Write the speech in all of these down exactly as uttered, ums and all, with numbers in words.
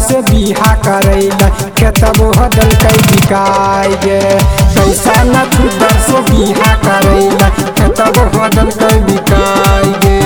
से बिहा करैला खेतब हदल कई बिकाई गे। पैसा न छुदर से बिहा करैला खेतब हदल कई बिकाई गे।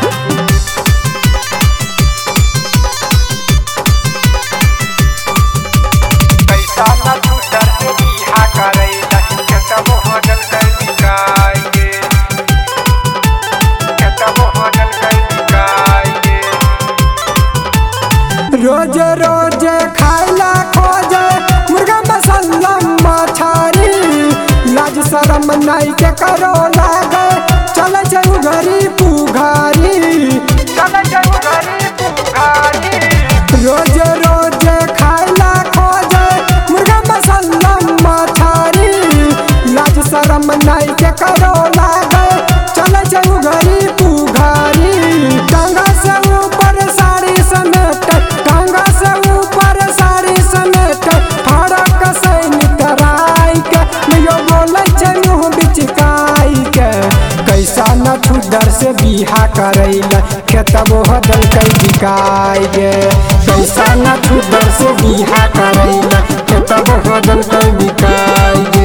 रोज रोज खाइला खोजे मुर्गा मसाला मछरी, लाज शरम नहीं के करो लागे चल जाऊ घरी पुघारी। रोज रोज खाइला खोजे मुर्गा मसाला मछरी, लाज शरम नहीं के करो लागे चल जाऊ घरी पुघारी। टांगा से ऊपर साड़ी समेट टांगा से ऊपर साड़ी समेट फड़क से नितराई के यो बोले चलू बिचकाई के। कैसा न छुदर से बिहा करैला खेतब हदल कई बिकाई गे। कैसा न छुदर से बिहा करैला खेतब हदल कई बिकाई गे।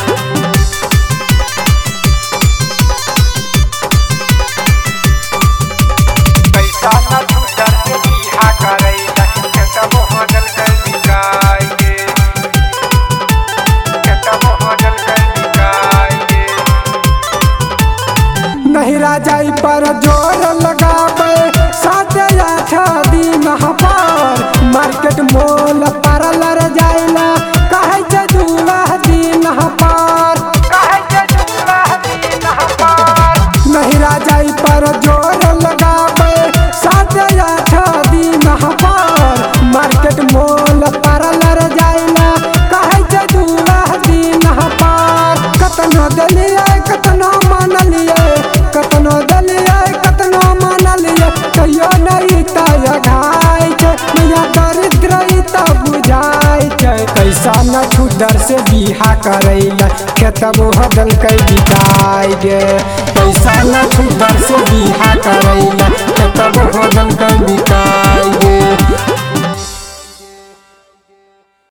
नहिरा जाई पर जोर लगावे सात आठ दिन हपार, मार्केट मोल पार्लर जाइला कहे जे दूल्हा दिन हपार। नहिरा जाई पर जोर लगावे सात आठ दिन हपार, मार्केट मोल पार्लर जाइला कहे जे दूल्हा दिन हपार। कतनो दलिया कतनो मानलिए कतनो दलिया कतनो मानलिए कहियो नहीं तय घाय छै मिया दरिद्र त बुझाय छै। कैसा न छुदर से बिहा करैला खेतब हदल कई बिकाई गे। कैसा न छुदर